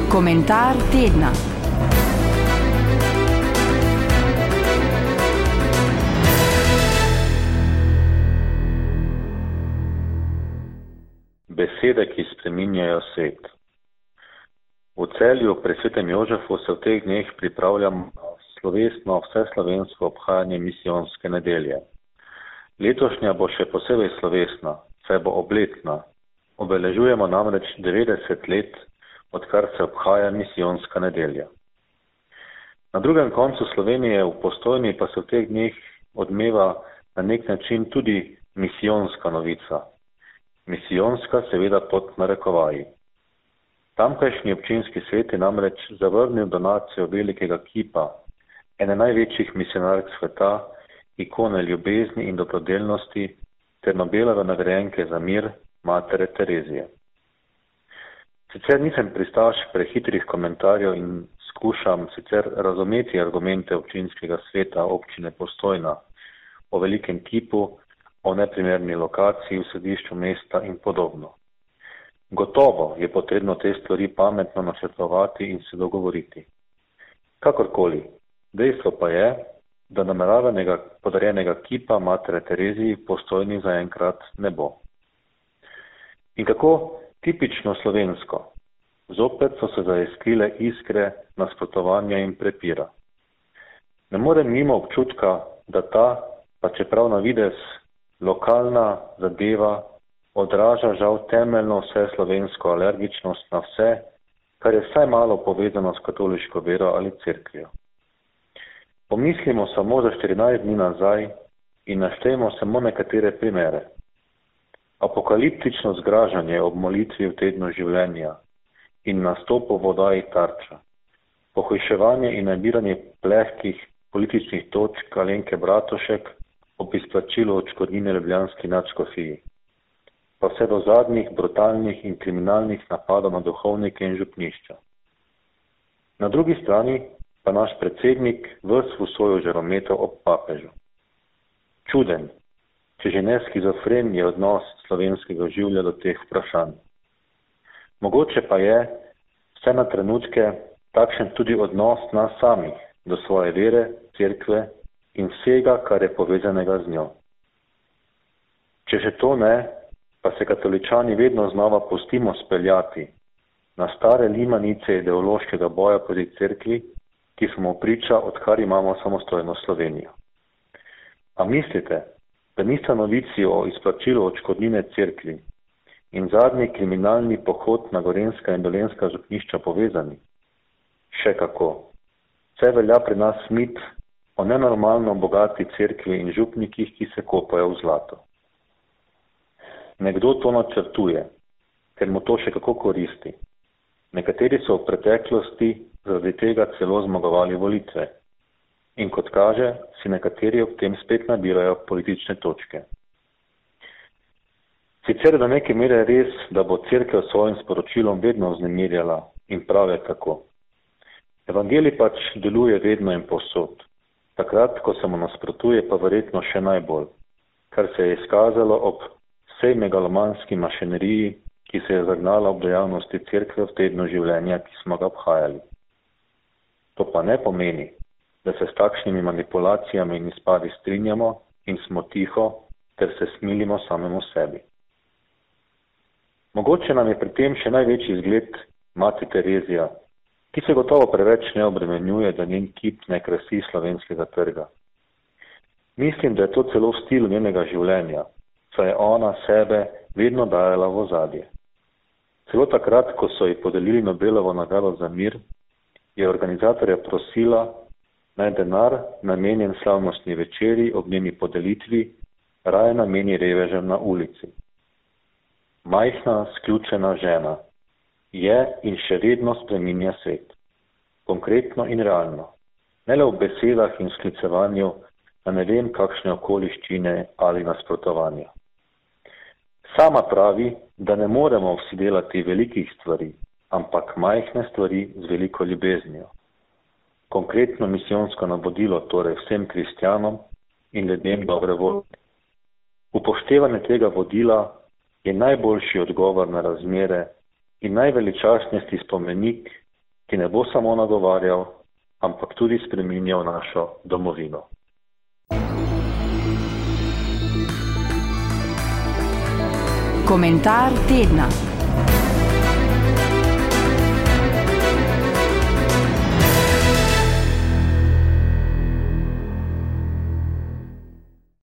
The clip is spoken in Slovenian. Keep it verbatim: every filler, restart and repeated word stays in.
Komentar tedna. Besede, ki spreminjajo svet. V Celju pri Svetem Jožefu se v teh dneh pripravljam slovesno vseslovensko obhajanje misijonske nedelje. Letošnja bo še posebej slovesna, saj bo obletna. Obeležujemo namreč devetdeset let, odkar se obhaja misijonska nedelja. Na drugem koncu Slovenije v Postojni pa se v teh dneh odmeva na nek način tudi misijonska novica. Misijonska seveda pod narekovaji. Tamkajšnji občinski svet je namreč zavrnil donacijo velikega kipa, ene največjih misionark sveta, ikone ljubezni in dobrodelnosti ter Nobelove nagrajenke za mir, matere Terezije. Sicer nisem pristaš prehitrih komentarjev in skušam sicer razumeti argumente občinskega sveta občine Postojna o velikem kipu, o neprimerni lokaciji v središču mesta in podobno. Gotovo je potrebno te stvari pametno načrtovati in se dogovoriti. Kakorkoli, dejstvo pa je, da nameravanega podarjenega kipa matere Tereziji v Postojni zaenkrat ne bo. In kako tipično slovensko, zopet so se zaeskrile iskre nasprotovanja in prepira. Ne morem mimo občutka, da ta, pa čeprav na videz lokalna zadeva, odraža žal temeljno vse slovensko alergičnost na vse, kar je vsaj malo povezano s katoliško vero ali cerkvijo. Pomislimo samo za štirinajst dni nazaj in naštejmo samo nekatere primere. Apokaliptično zgražanje ob molitvi v tednu življenja in nastopu v oddaji Tarča, pohujševanje in nabiranje plehkih političnih točk Alenke Bratušek ob izplačilu odškodnine ljubljanski nadškofiji, pa vse do zadnjih brutalnih in kriminalnih napadov na duhovnike in župnišča. Na drugi strani pa naš predsednik ves v svojo žarometov ob papežu. Čuden, če že ne skizofren je odnos slovenskega življa do teh vprašanj. Mogoče pa je vse na trenutke takšen tudi odnos nas samih do svoje vere, cerkve in vsega, kar je povezanega z njo. Če že to ne, pa se katoličani vedno znova pustimo speljati na stare limanice ideološkega boja proti cerkvi, ki smo priča, odkar imamo samostojno Slovenijo. A mislite, da nista novici o izplačilu odškodnine cerkvi in zadnji kriminalni pohod na gorenjska in dolenjska župnišča povezani? Še kako. Vse velja pri nas mit o nenormalno bogati cerkvi in župnikih, ki se kopajo v zlato. Nekdo to načrtuje, ker mu to še kako koristi. Nekateri so v preteklosti zaradi tega celo zmagovali volitve. In kot kaže, si nekateri ob tem spet nabirajo politične točke. Sicer do neke mere res, da bo cerkev s svojim sporočilom vedno vznemirjala in prav je tako. Evangelij pač deluje vedno in povsod. Takrat, ko se mu nasprotuje, pa verjetno še najbolj, kar se je izkazalo ob vsej megalomanski mašineriji, ki se je zagnala ob dejavnosti cerkve v tednu življenja, ki smo ga obhajali. To pa ne pomeni, da se s takšnimi manipulacijami in izpadi strinjamo in smo tiho ter se smilimo samemu sebi. Mogoče nam je pri tem še največji zgled mati Terezija, ki se gotovo preveč ne obremenjuje, da njen kip ne krasi slovenskega trga. Mislim, da je to celo stil njenega življenja, saj je ona sebe vedno dajala v ozadje. Celo takrat, ko so ji podelili Nobelovo nagrado za mir, je organizatorja prosila, naj denar, namenjen slavnostni večeri ob njeni podelitvi, raje nameni revežem na ulici. Majhna, sključena žena je in še vedno spreminja svet. Konkretno in realno. Ne le v besedah in sklicevanju na ne vem kakšne okoliščine ali nasprotovanja. Sama pravi, da ne moremo vsi delati velikih stvari, ampak majhne stvari z veliko ljubeznijo. Konkretno misijonsko navodilo torej vsem kristjanom in ljudem dobre volje. Upoštevanje tega vodila je najboljši odgovor na razmere in najveličastnejši spomenik ki ne bo samo nagovarjal, ampak tudi spreminjal našo domovino. Komentar tedna.